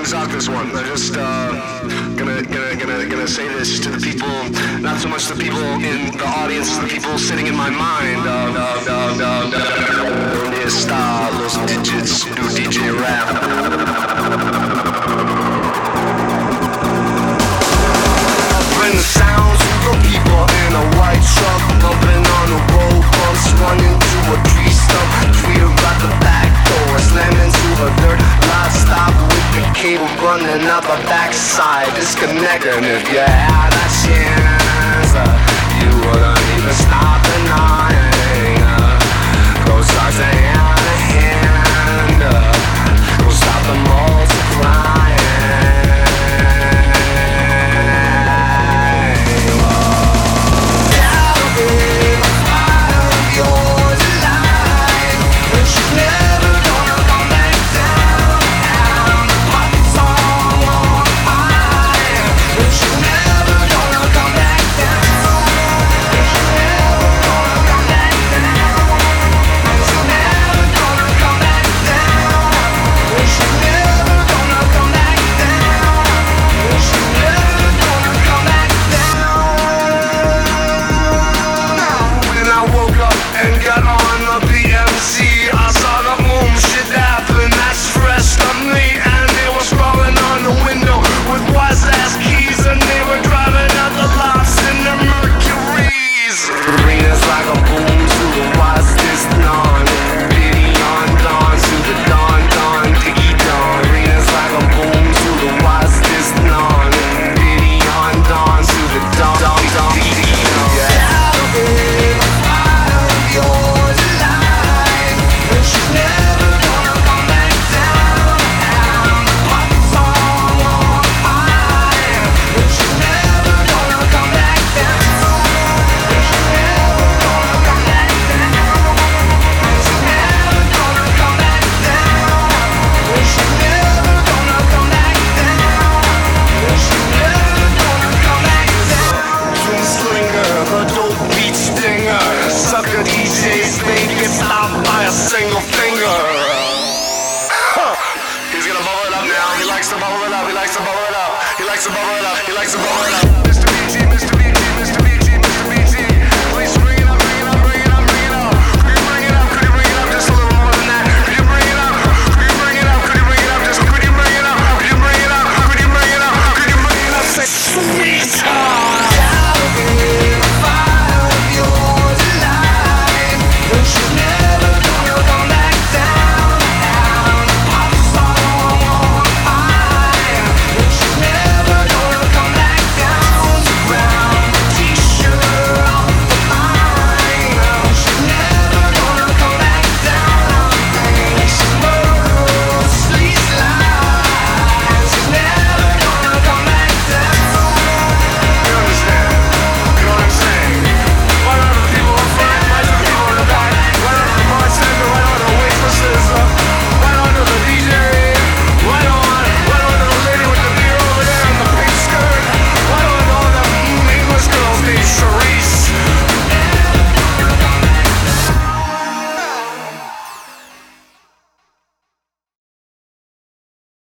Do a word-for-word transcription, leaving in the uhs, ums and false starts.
King Zoc this one. I'm just uh, gonna, gonna, gonna, gonna say this to the people, not so much the people in the audience, as the people sitting in my mind. Uh, uh, uh, uh, uh, ¿Dónde está los digits do D J rap? Bring the sounds of the people in a white truck, bumping on the road bumps, running to a tree stump. Tweet about the back door, slam into a dirt lot, stop with the cable running out the backside, disconnecting. If you had a chance, uh, you wouldn't even stop the night. Uh, go start to hand to hand, uh, go stop the multiplying. Single finger. Huh. He's gonna bubble it up now. He likes to bubble it up. He likes to bubble it up. He likes to bubble it up. He likes to bubble it up.